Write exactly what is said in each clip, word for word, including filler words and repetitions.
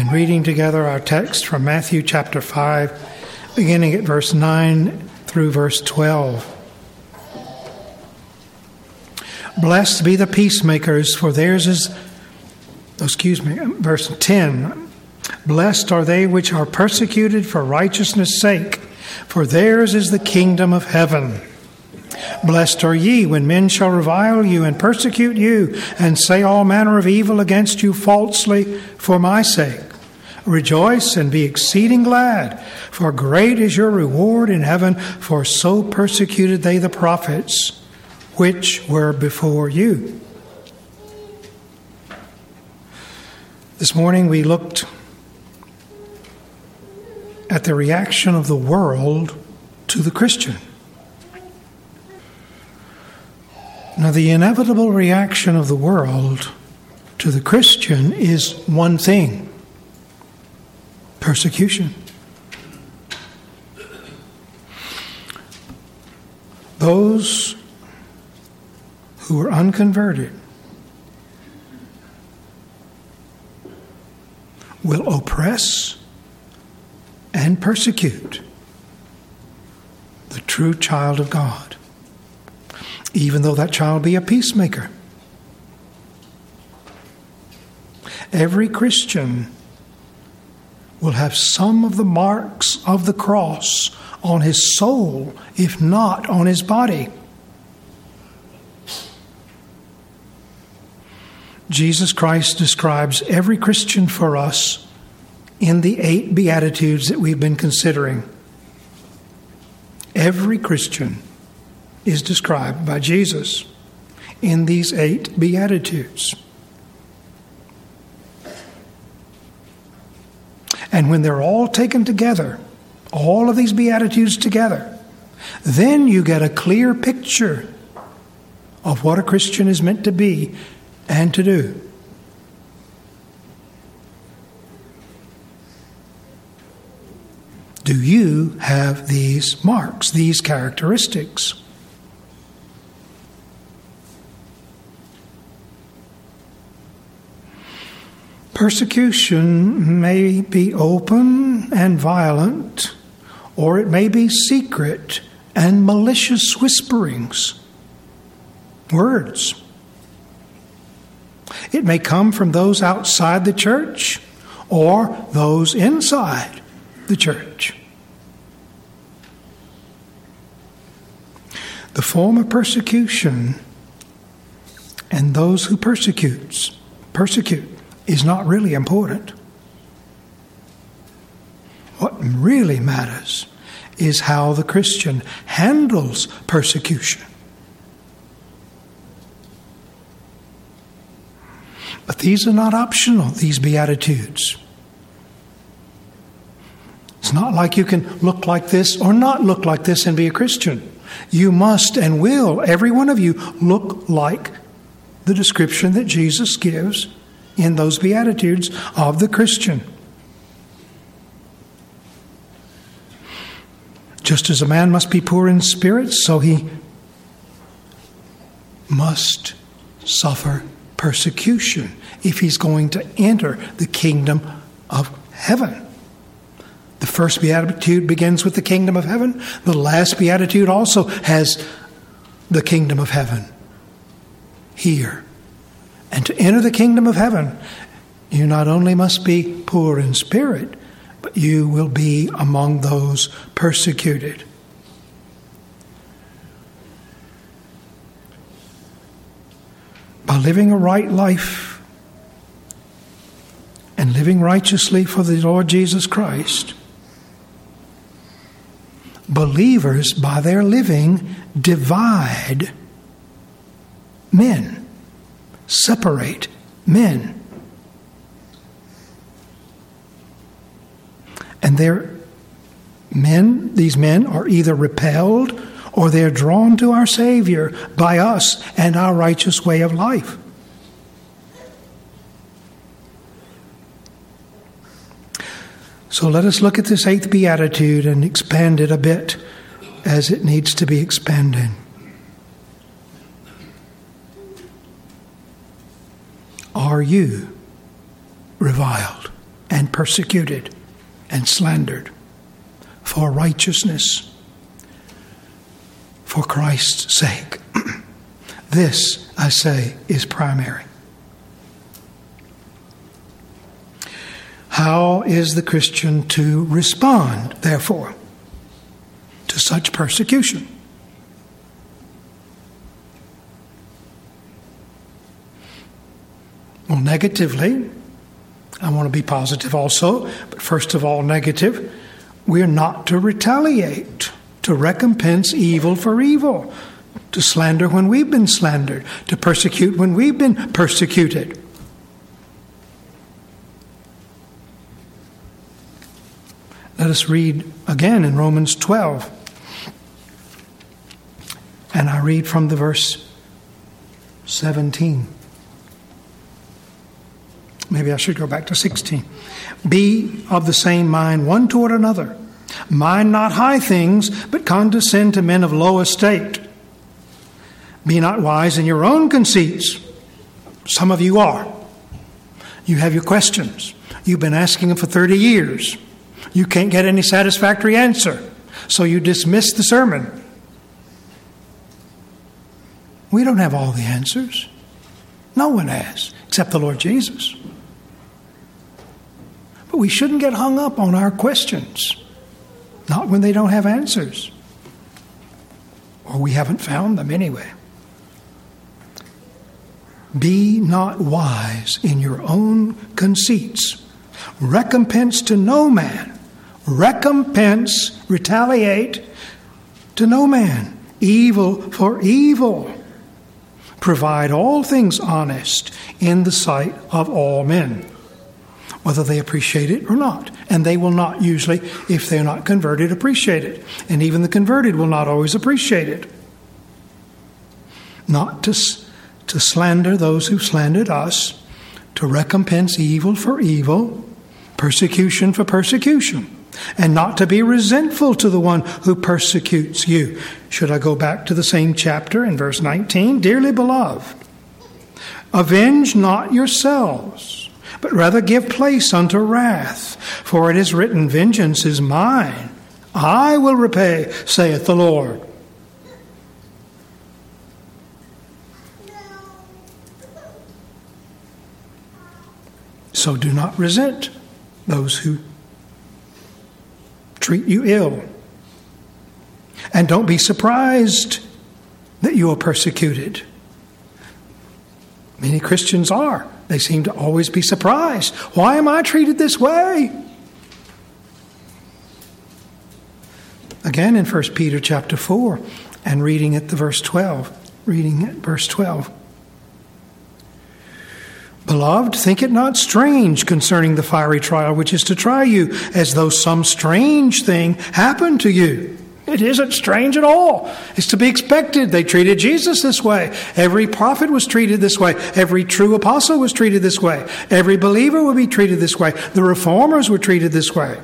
and reading together our text from Matthew chapter five, beginning at verse nine through verse twelve. Blessed be the peacemakers, for theirs is, oh, excuse me, verse ten. Blessed are they which are persecuted for righteousness' sake, for theirs is the kingdom of heaven. Blessed are ye when men shall revile you and persecute you, and say all manner of evil against you falsely for my sake. Rejoice and be exceeding glad, for great is your reward in heaven, for so persecuted they the prophets which were before you. This morning we looked at the reaction of the world to the Christian. Now, the inevitable reaction of the world to the Christian is one thing: persecution. Those who are unconverted will oppress and persecute the true child of God, even though that child be a peacemaker. Every Christian will have some of the marks of the cross on his soul, if not on his body. Jesus Christ describes every Christian for us in the eight Beatitudes that we've been considering. Every Christian is described by Jesus in these eight Beatitudes. And when they're all taken together, all of these Beatitudes together, then you get a clear picture of what a Christian is meant to be and to do. Do you have these marks, these characteristics? Persecution may be open and violent, or it may be secret and malicious whisperings, words. It may come from those outside the church or those inside the church. The form of persecution and those who persecutes, persecute is not really important. What really matters is how the Christian handles persecution. But these are not optional, these Beatitudes. It's not like you can look like this or not look like this and be a Christian. You must and will, every one of you, look like the description that Jesus gives in those Beatitudes of the Christian. Just as a man must be poor in spirit, so he must suffer persecution if he's going to enter the kingdom of heaven. The first Beatitude begins with the kingdom of heaven. The last Beatitude also has the kingdom of heaven here. And to enter the kingdom of heaven, you not only must be poor in spirit, but you will be among those persecuted. By living a right life and living righteously for the Lord Jesus Christ, believers, by their living, divide men, separate men. And their men, these men are either repelled or they're drawn to our Savior by us and our righteous way of life. So let us look at this eighth Beatitude and expand it a bit as it needs to be expanded. Are you reviled and persecuted and slandered for righteousness, for Christ's sake. This, I say, is primary. How is the Christian to respond, therefore, to such persecution? Well, negatively, I want to be positive also, but first of all, negative, we are not to retaliate, to recompense evil for evil, to slander when we've been slandered, to persecute when we've been persecuted. Let us read again in Romans twelve. And I read from the verse seventeen. Maybe I should go back to sixteen. Be of the same mind one toward another. Mind not high things, but condescend to men of low estate. Be not wise in your own conceits. Some of you are. You have your questions. You've been asking them for thirty years. You can't get any satisfactory answer, so you dismiss the sermon. We don't have all the answers. No one has, except the Lord Jesus. But we shouldn't get hung up on our questions, not when they don't have answers, or we haven't found them anyway. Be not wise in your own conceits. Recompense to no man. Recompense, retaliate to no man. Evil for evil. Provide all things honest in the sight of all men, whether they appreciate it or not. And they will not usually, if they're not converted, appreciate it. And even the converted will not always appreciate it. Not to, to slander those who slandered us, to recompense evil for evil, persecution for persecution, and not to be resentful to the one who persecutes you. Should I go back to the same chapter in verse nineteen? Dearly beloved, avenge not yourselves, but rather give place unto wrath. For it is written, vengeance is mine. I will repay, saith the Lord. So do not resent those who treat you ill. And don't be surprised that you are persecuted. Many Christians are. They seem to always be surprised. Why am I treated this way? Again in First Peter chapter four, and reading at the verse twelve. Reading at verse twelve. Beloved, think it not strange concerning the fiery trial which is to try you, as though some strange thing happened to you. It isn't strange at all. It's to be expected. They treated Jesus this way. Every prophet was treated this way. Every true apostle was treated this way. Every believer will be treated this way. The reformers were treated this way.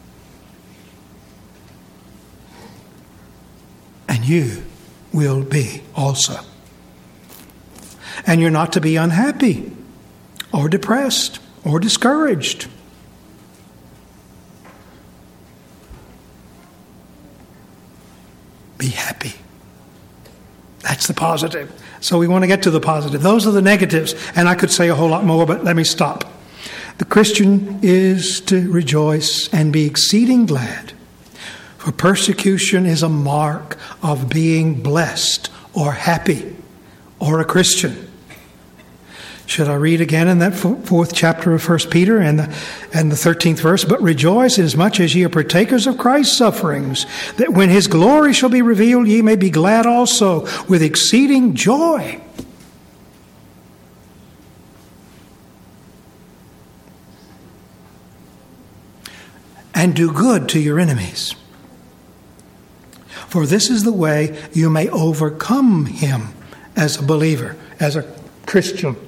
And you will be also. And you're not to be unhappy, or depressed, or discouraged. Be happy. That's the positive. So we want to get to the positive. Those are the negatives. And I could say a whole lot more, but let me stop. The Christian is to rejoice and be exceeding glad, for persecution is a mark of being blessed or happy or a Christian. Should I read again in that fourth chapter of First Peter and the, and the thirteenth verse? But rejoice inasmuch as ye are partakers of Christ's sufferings, that when his glory shall be revealed, ye may be glad also with exceeding joy. And do good to your enemies. For this is the way you may overcome him as a believer, as a Christian.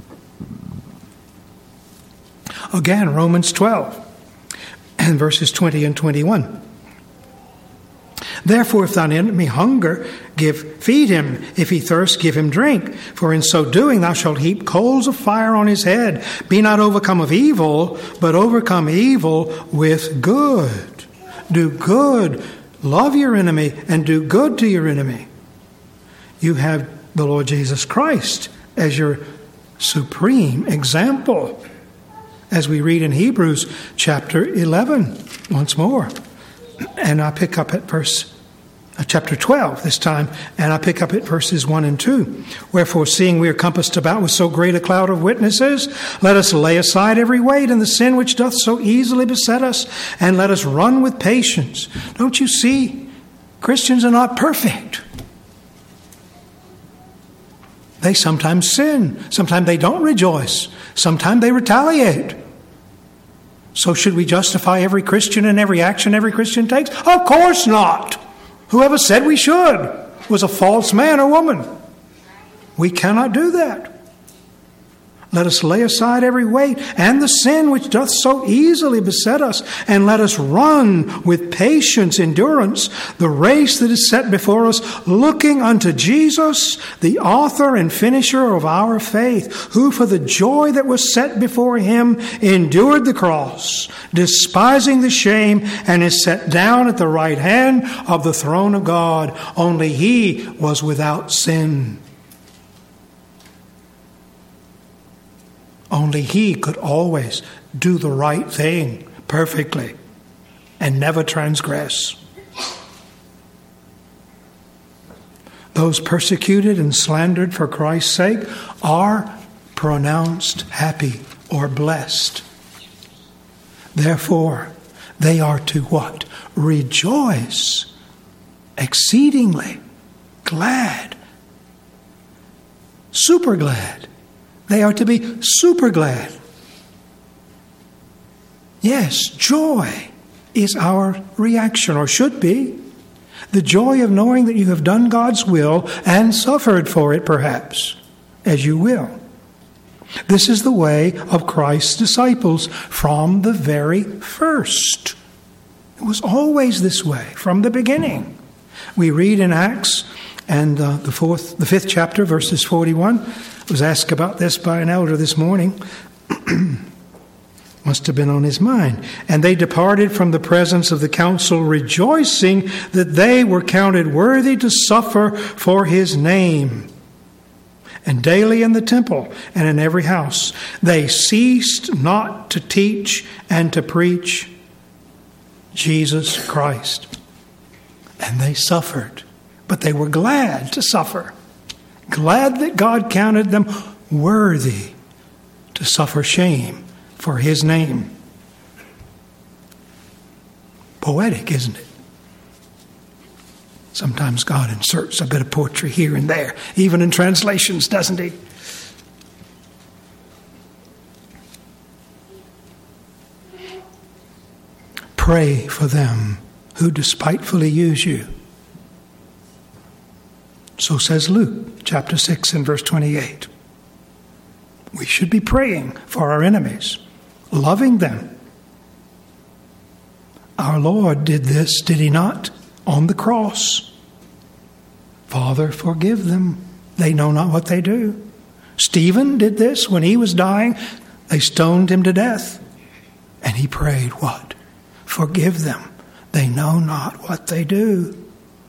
Again, Romans twelve and verses twenty and twenty-one. Therefore, if thine enemy hunger, give, feed him. If he thirst, give him drink. For in so doing, thou shalt heap coals of fire on his head. Be not overcome of evil, but overcome evil with good. Do good. Love your enemy and do good to your enemy. You have the Lord Jesus Christ as your supreme example, as we read in Hebrews chapter eleven once more. And I pick up at verse uh, chapter twelve this time, and I pick up at verses one and two. Wherefore, seeing we are compassed about with so great a cloud of witnesses, let us lay aside every weight and the sin which doth so easily beset us, and let us run with patience. Don't you see? Christians are not perfect. They sometimes sin. Sometimes they don't rejoice. Sometimes they retaliate. So should we justify every Christian and every action every Christian takes? Of course not. Whoever said we should was a false man or woman. We cannot do that. Let us lay aside every weight and the sin which doth so easily beset us, and let us run with patience, endurance, the race that is set before us, looking unto Jesus, the author and finisher of our faith, who for the joy that was set before him endured the cross, despising the shame, and is set down at the right hand of the throne of God. Only he was without sin. Only he could always do the right thing perfectly and never transgress. Those persecuted and slandered for Christ's sake are pronounced happy or blessed. Therefore, they are to what? Rejoice exceedingly, glad, super glad. They are to be super glad. Yes, joy is our reaction, or should be. The joy of knowing that you have done God's will and suffered for it, perhaps, as you will. This is the way of Christ's disciples from the very first. It was always this way from the beginning. We read in Acts and uh, the fourth, the fifth chapter, verses forty-one. I was asked about this by an elder this morning. Must have been on his mind. And they departed from the presence of the council, rejoicing that they were counted worthy to suffer for his name. And daily in the temple and in every house, they ceased not to teach and to preach Jesus Christ. And they suffered, but they were glad to suffer. Glad that God counted them worthy to suffer shame for his name. Poetic, isn't it? Sometimes God inserts a bit of poetry here and there, even in translations, doesn't he? Pray for them who despitefully use you. So says Luke chapter six and verse twenty-eight. We should be praying for our enemies, loving them. Our Lord did this, did he not, on the cross? Father, forgive them. They know not what they do. Stephen did this when he was dying. They stoned him to death. And he prayed, what? Forgive them. They know not what they do.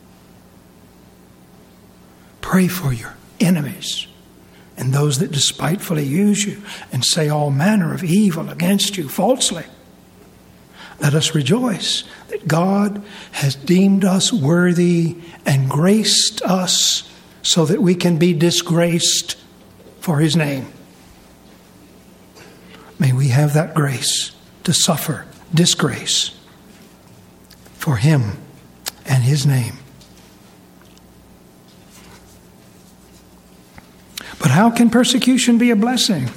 Pray for your enemies and those that despitefully use you and say all manner of evil against you falsely. Let us rejoice that God has deemed us worthy and graced us so that we can be disgraced for his name. May we have that grace to suffer disgrace for him and his name. But how can persecution be a blessing?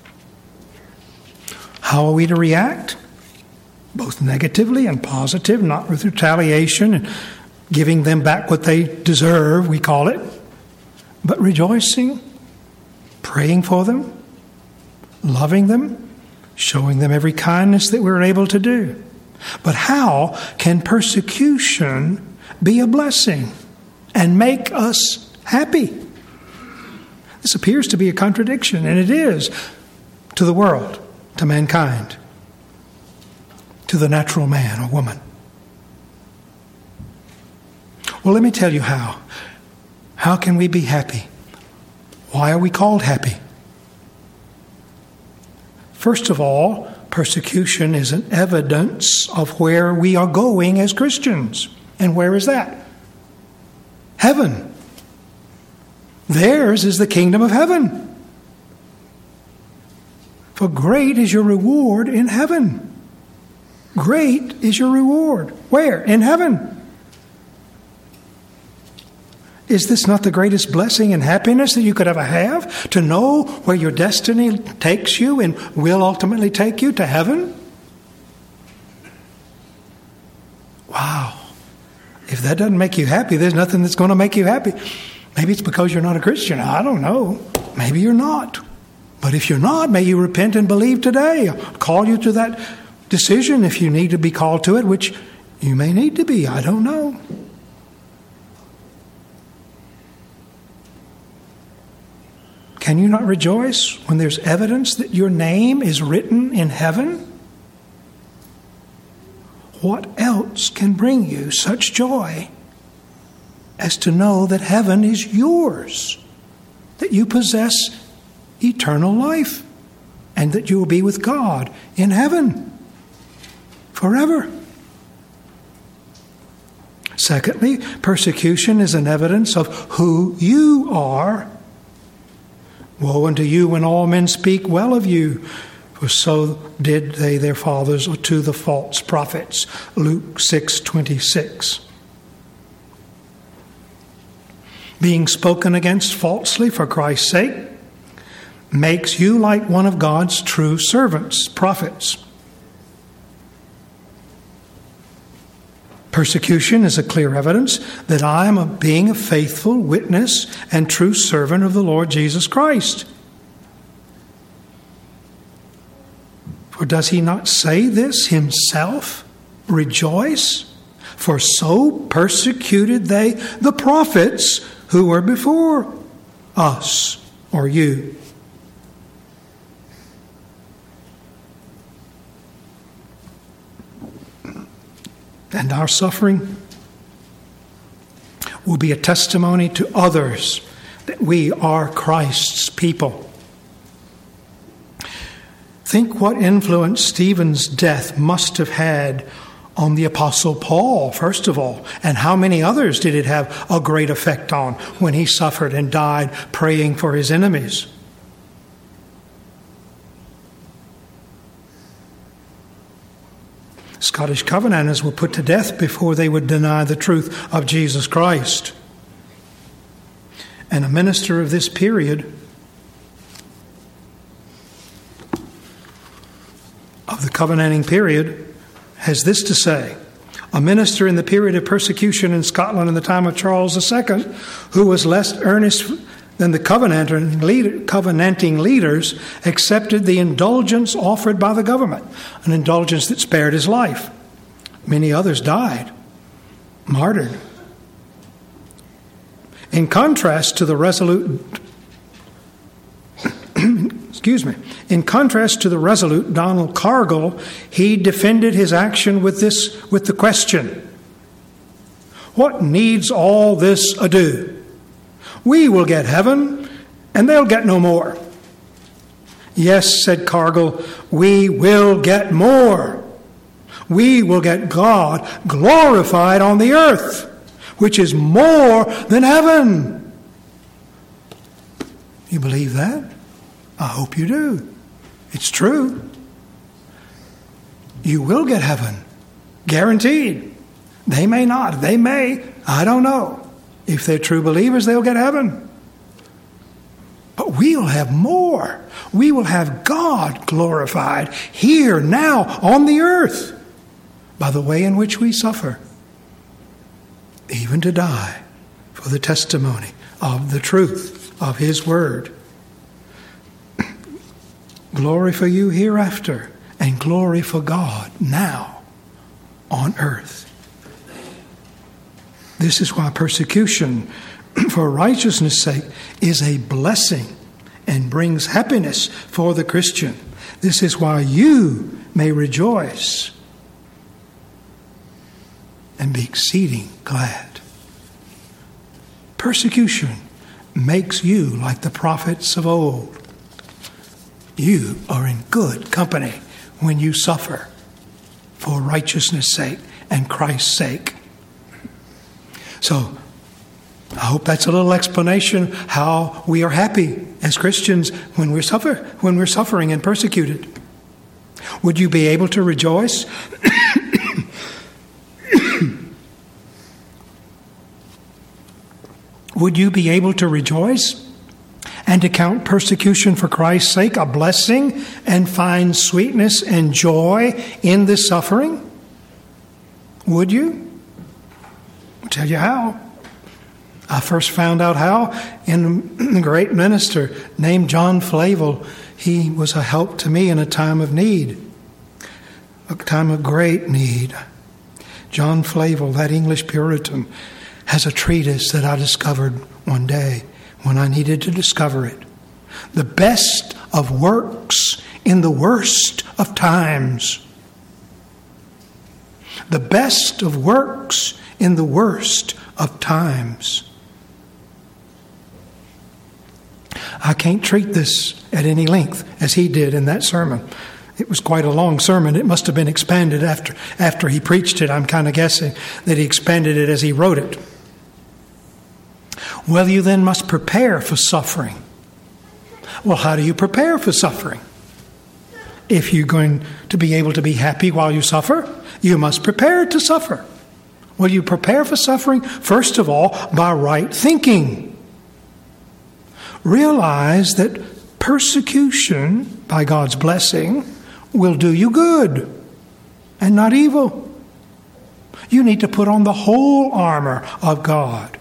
How are we to react? Both negatively and positive, not with retaliation and giving them back what they deserve, we call it, but rejoicing, praying for them, loving them, showing them every kindness that we're able to do. But how can persecution be a blessing and make us happy. This appears to be a contradiction, and it is to the world, to mankind, to the natural man or woman. Well, let me tell you how. How can we be happy? Why are we called happy? First of all, persecution is an evidence of where we are going as Christians. And where is that? Heaven. Theirs is the kingdom of heaven. For great is your reward in heaven. Great is your reward. Where? In heaven. Is this not the greatest blessing and happiness that you could ever have? To know where your destiny takes you and will ultimately take you to heaven? Wow. If that doesn't make you happy, there's nothing that's going to make you happy. Maybe it's because you're not a Christian. I don't know. Maybe you're not. But if you're not, may you repent and believe today. I'll call you to that decision if you need to be called to it, which you may need to be. I don't know. Can you not rejoice when there's evidence that your name is written in heaven? What else can bring you such joy as to know that heaven is yours, that you possess eternal life, and that you will be with God in heaven forever? Secondly, persecution is an evidence of who you are. Woe unto you when all men speak well of you, for so did they their fathers to the false prophets. Luke six twenty-six. Being spoken against falsely for Christ's sake makes you like one of God's true servants, prophets. Persecution is a clear evidence that I am a, being a faithful witness and true servant of the Lord Jesus Christ. For does he not say this himself? Rejoice, for so persecuted they the prophets who were before us or you. And our suffering will be a testimony to others that we are Christ's people. Think what influence Stephen's death must have had on the Apostle Paul, first of all, and how many others did it have a great effect on when he suffered and died praying for his enemies. Scottish Covenanters were put to death before they would deny the truth of Jesus Christ. And a minister of this period, of the covenanting period, has this to say. A minister in the period of persecution in Scotland in the time of Charles the Second, who was less earnest than the covenanting, leader, covenanting leaders, accepted the indulgence offered by the government, an indulgence that spared his life. Many others died, martyred. In contrast to the resolute, excuse me, in contrast to the resolute Donald Cargill, he defended his action with this, with the question, "What needs all this ado? We will get heaven, and they'll get no more." "Yes," said Cargill, "we will get more. We will get God glorified on the earth, which is more than heaven." You believe that? I hope you do. It's true. You will get heaven. Guaranteed. They may not. They may. I don't know. If they're true believers, they'll get heaven. But we'll have more. We will have God glorified here, now, on the earth, by the way in which we suffer, even to die for the testimony of the truth of His Word. Glory for you hereafter, and glory for God now on earth. This is why persecution for righteousness' sake is a blessing and brings happiness for the Christian. This is why you may rejoice and be exceeding glad. Persecution makes you like the prophets of old. You are in good company when you suffer for righteousness' sake and Christ's sake. So, I hope that's a little explanation how we are happy as Christians when we suffer, when we're suffering and persecuted. Would you be able to rejoice? Would you be able to rejoice and to count persecution for Christ's sake a blessing and find sweetness and joy in this suffering? Would you? I'll tell you how. I first found out how in a great minister named John Flavel. He was a help to me in a time of need, a time of great need. John Flavel, that English Puritan, has a treatise that I discovered one day when I needed to discover it. The best of works in the worst of times. The best of works in the worst of times. I can't treat this at any length as he did in that sermon. It was quite a long sermon. It must have been expanded after, after he preached it. I'm kind of guessing that he expanded it as he wrote it. Well, you then must prepare for suffering. Well, how do you prepare for suffering? If you're going to be able to be happy while you suffer, you must prepare to suffer. Well, you prepare for suffering, first of all, by right thinking. Realize that persecution, by God's blessing, will do you good and not evil. You need to put on the whole armor of God.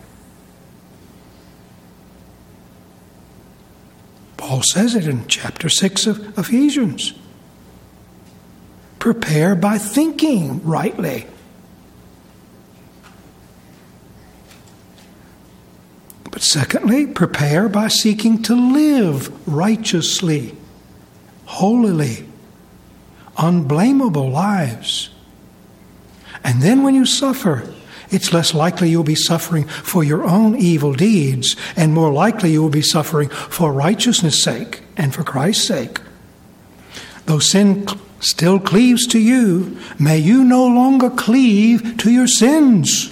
Paul says it in chapter six of Ephesians. Prepare by thinking rightly. But secondly, prepare by seeking to live righteously, holily, unblameable lives. And then when you suffer, it's less likely you'll be suffering for your own evil deeds, and more likely you will be suffering for righteousness' sake and for Christ's sake. Though sin still cleaves to you, may you no longer cleave to your sins.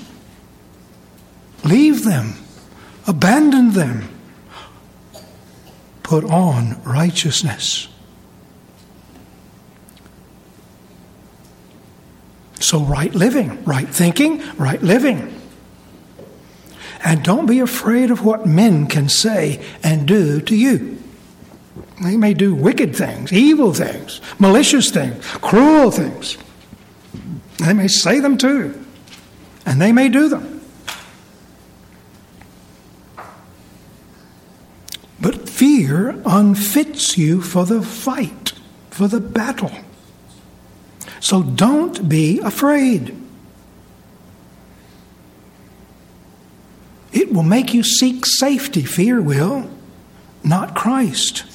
Leave them. Abandon them. Put on righteousness. So right living, right thinking, right living. And don't be afraid of what men can say and do to you. They may do wicked things, evil things, malicious things, cruel things. They may say them too, and they may do them. But fear unfits you for the fight, for the battle. So don't be afraid. It will make you seek safety, fear will, not Christ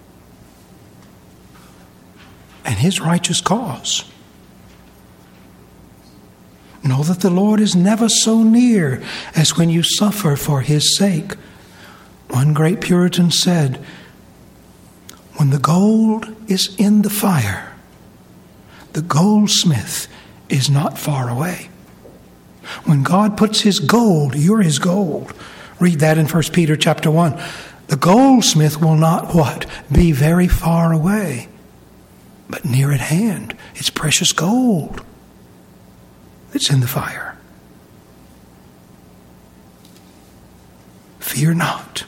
and his righteous cause. Know that the Lord is never so near as when you suffer for his sake. One great Puritan said, when the gold is in the fire, the goldsmith is not far away. When God puts his gold, you're his gold. Read that in First Peter chapter one. The goldsmith will not what? Be very far away, but near at hand. It's precious gold that's in the fire. Fear not.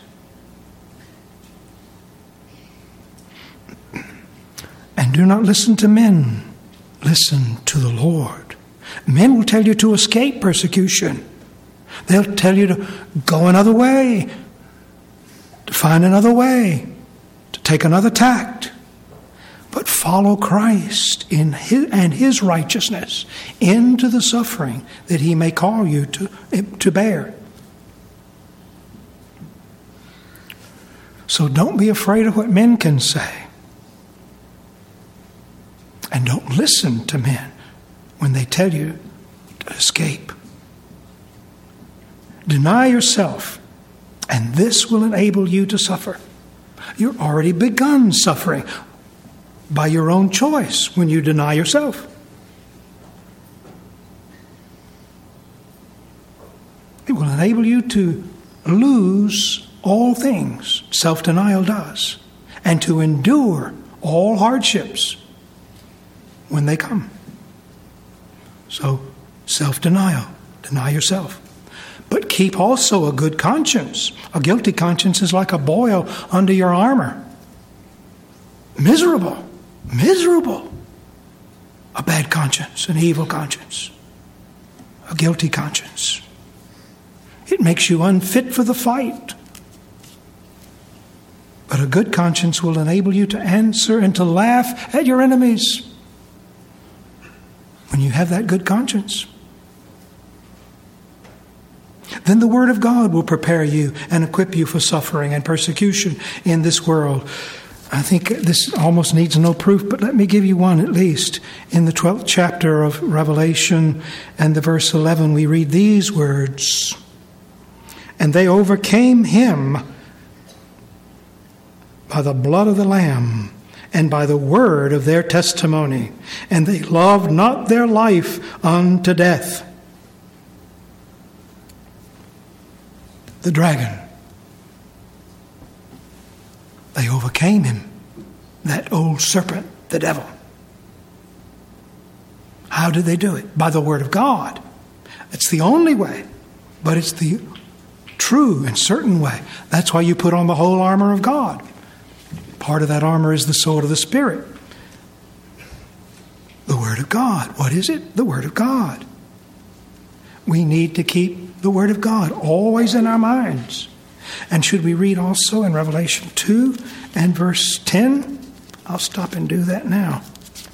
And do not listen to men. Listen to the Lord. Men will tell you to escape persecution. They'll tell you to go another way, to find another way, to take another tact. but follow Christ in his, and his righteousness into the suffering that he may call you to, to bear. So don't be afraid of what men can say. And don't listen to men when they tell you to escape. Deny yourself, and this will enable you to suffer. You've already begun suffering by your own choice when you deny yourself. It will enable you to lose all things self-denial does, and to endure all hardships when they come. So, self-denial, deny yourself. But keep also a good conscience. A guilty conscience is like a boil under your armor. Miserable, miserable. A bad conscience, an evil conscience, a guilty conscience. It makes you unfit for the fight. But a good conscience will enable you to answer and to laugh at your enemies when you have that good conscience. Then the Word of God will prepare you and equip you for suffering and persecution in this world. I think this almost needs no proof, but let me give you one at least. In the twelfth chapter of Revelation and the verse eleven, we read these words, "And they overcame him by the blood of the Lamb and by the word of their testimony, and they loved not their life unto death." The dragon. They overcame him, that old serpent, the devil. How did they do it? By the word of God. It's the only way, but it's the true and certain way. That's why you put on the whole armor of God. Part of that armor is the sword of the Spirit. The Word of God. What is it? The Word of God. We need to keep the Word of God always in our minds. And should we read also in Revelation two and verse ten? I'll stop and do that now.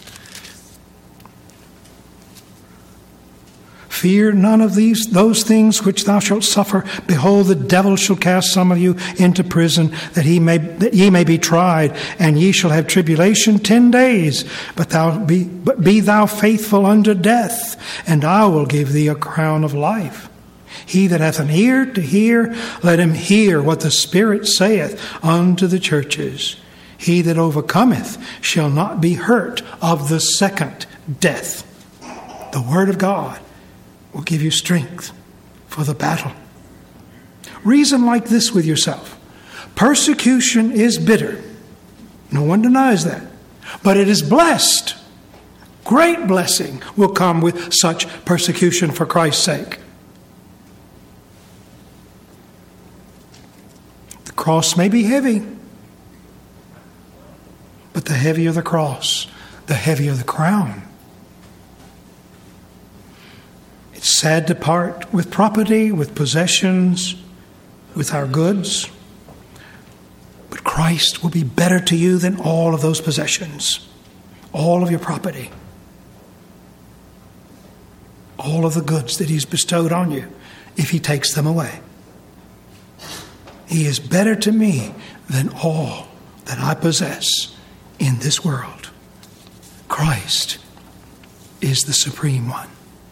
"Fear none of these those things which thou shalt suffer. Behold, the devil shall cast some of you into prison, that he may that ye may be tried, and ye shall have tribulation ten days. But thou be but be thou faithful unto death, and I will give thee a crown of life. He that hath an ear to hear, let him hear what the Spirit saith unto the churches. He that overcometh shall not be hurt of the second death." The Word of God will give you strength for the battle. Reason like this with yourself. Persecution is bitter. No one denies that. But it is blessed. Great blessing will come with such persecution for Christ's sake. The cross may be heavy, but the heavier the cross, the heavier the crown. It's sad to part with property, with possessions, with our goods. But Christ will be better to you than all of those possessions, all of your property, all of the goods that He's bestowed on you if He takes them away. He is better to me than all that I possess in this world. Christ is the supreme one.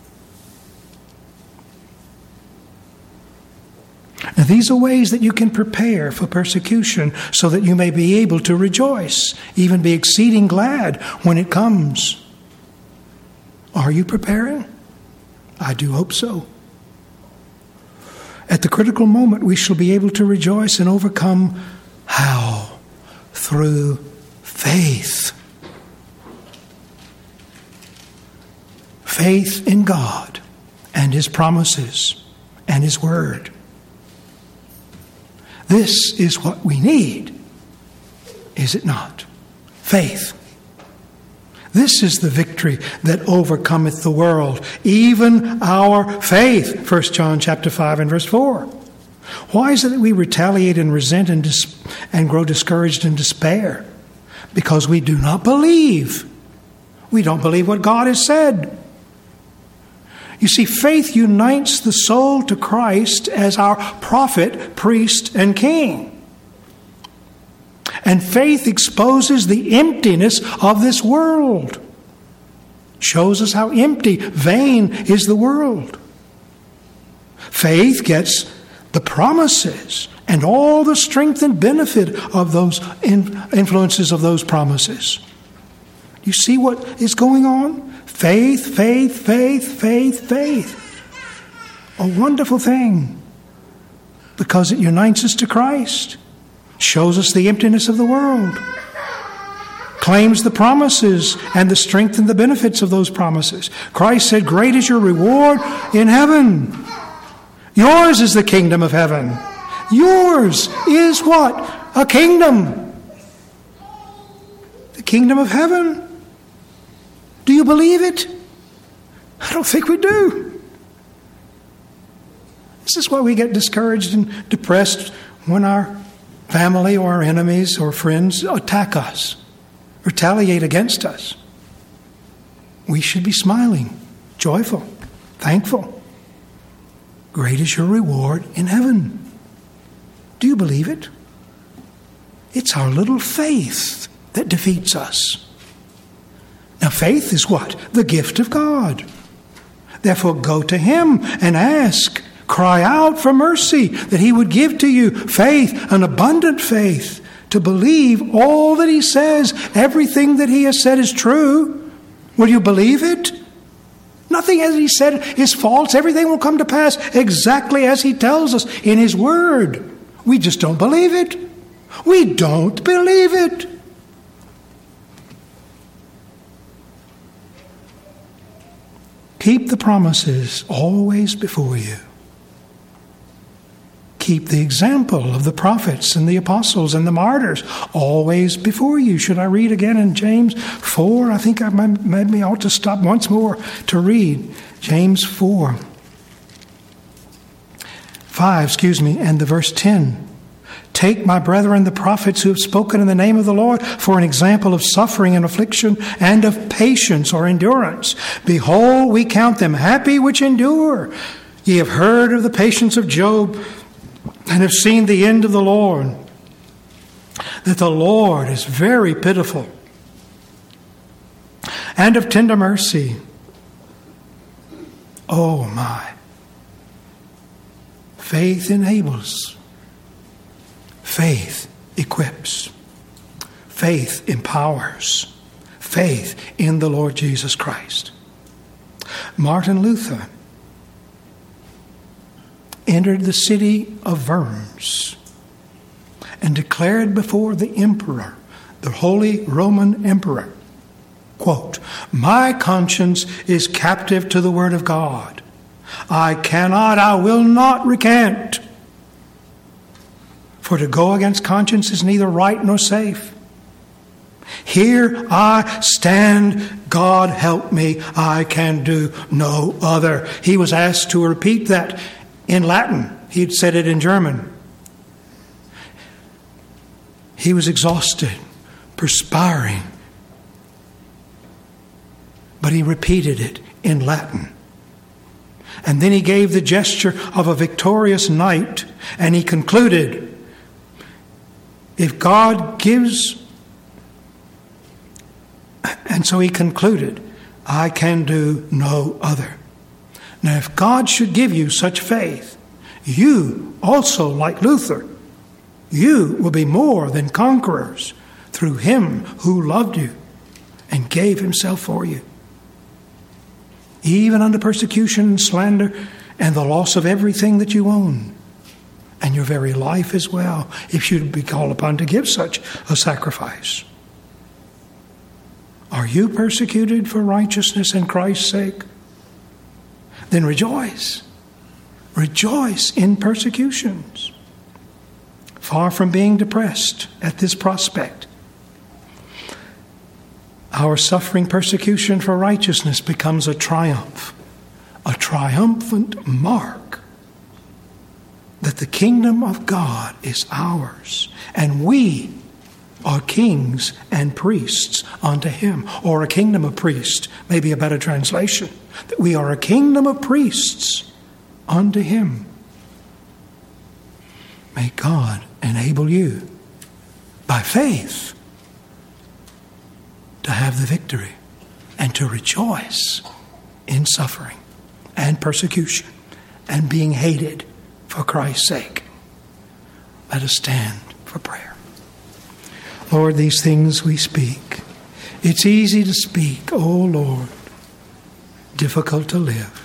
Now, these are ways that you can prepare for persecution so that you may be able to rejoice, even be exceeding glad when it comes. Are you preparing? I do hope so. At the critical moment, we shall be able to rejoice and overcome. How? Through faith. Faith in God and His promises and His Word. This is what we need, is it not? Faith. This is the victory that overcometh the world, even our faith. First John chapter five and verse four. Why is it that we retaliate and resent and, dis- and grow discouraged and despair? because we do not believe. We don't believe what God has said. You see, faith unites the soul to Christ as our prophet, priest, and king. And faith exposes the emptiness of this world. Shows us how empty, vain is the world. Faith gets the promises and all the strength and benefit of those influences of those promises. You see what is going on? Faith, faith, faith, faith, faith. A wonderful thing, because it unites us to Christ, shows us the emptiness of the world, claims the promises and the strength and the benefits of those promises. Christ said, "Great is your reward in heaven." Yours is the kingdom of heaven. Yours is what? A kingdom. The kingdom of heaven. Do you believe it? I don't think we do. This is why we get discouraged and depressed when our family or our enemies or friends attack us, retaliate against us. We should be smiling, joyful, thankful. Great is your reward in heaven. Do you believe it? It's our little faith that defeats us. Now, faith is what? The gift of God. Therefore, go to Him and ask. Cry out for mercy that He would give to you faith, an abundant faith, to believe all that He says. Everything that He has said is true. Will you believe it? Nothing as He said is false. Everything will come to pass exactly as He tells us in His Word. We just don't believe it. We don't believe it. Keep the promises always before you. Keep the example of the prophets and the apostles and the martyrs always before you. Should I read again in James four? I think I maybe ought to stop once more to read. James four. five, excuse me, and the verse ten. Take, my brethren, the prophets who have spoken in the name of the Lord for an example of suffering and affliction and of patience or endurance. Behold, we count them happy which endure. Ye have heard of the patience of Job and have seen the end of the Lord, that the Lord is very pitiful and of tender mercy. Oh my. Faith enables. Faith equips. Faith empowers. Faith in the Lord Jesus Christ. Martin Luther entered the city of Worms and declared before the emperor, the Holy Roman Emperor, quote, "My conscience is captive to the word of God. I cannot, I will not recant. For to go against conscience is neither right nor safe. Here I stand, God help me, I can do no other." He was asked to repeat that in Latin. He'd said it in German. He was exhausted, perspiring, but he repeated it in Latin. And then he gave the gesture of a victorious knight, and he concluded, if God gives, and so he concluded, I can do no other. Now, if God should give you such faith, you also, like Luther, you will be more than conquerors through Him who loved you and gave Himself for you. Even under persecution and slander and the loss of everything that you own, and your very life as well, if you'd be called upon to give such a sacrifice. Are you persecuted for righteousness and Christ's sake? Then rejoice. Rejoice in persecutions. Far from being depressed at this prospect, our suffering persecution for righteousness becomes a triumph, a triumphant mark that the kingdom of God is ours, and we are kings and priests unto him, or a kingdom of priests, maybe a better translation. That we are a kingdom of priests unto him. May God enable you, by faith, to have the victory and to rejoice in suffering and persecution and being hated for Christ's sake. Let us stand for prayer. Lord, these things we speak. It's easy to speak, oh Lord, difficult to live.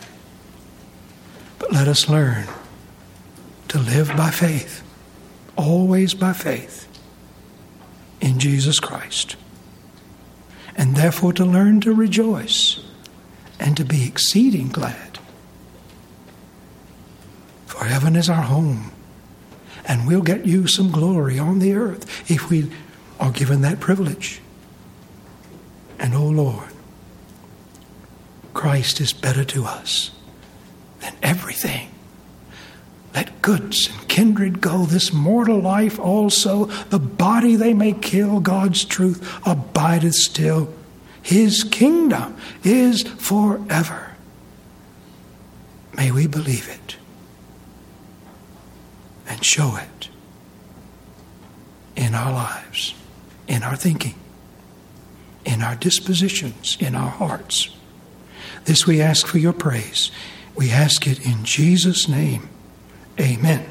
But let us learn to live by faith, always by faith in Jesus Christ. And therefore to learn to rejoice and to be exceeding glad. For heaven is our home, and we'll get you some glory on the earth if we are given that privilege. And oh Lord, Christ is better to us than everything. Let goods and kindred go, this mortal life also. The body they may kill, God's truth abideth still. His kingdom is forever. May we believe it and show it in our lives, in our thinking, in our dispositions, in our hearts. This we ask for your praise. We ask it in Jesus' name. Amen.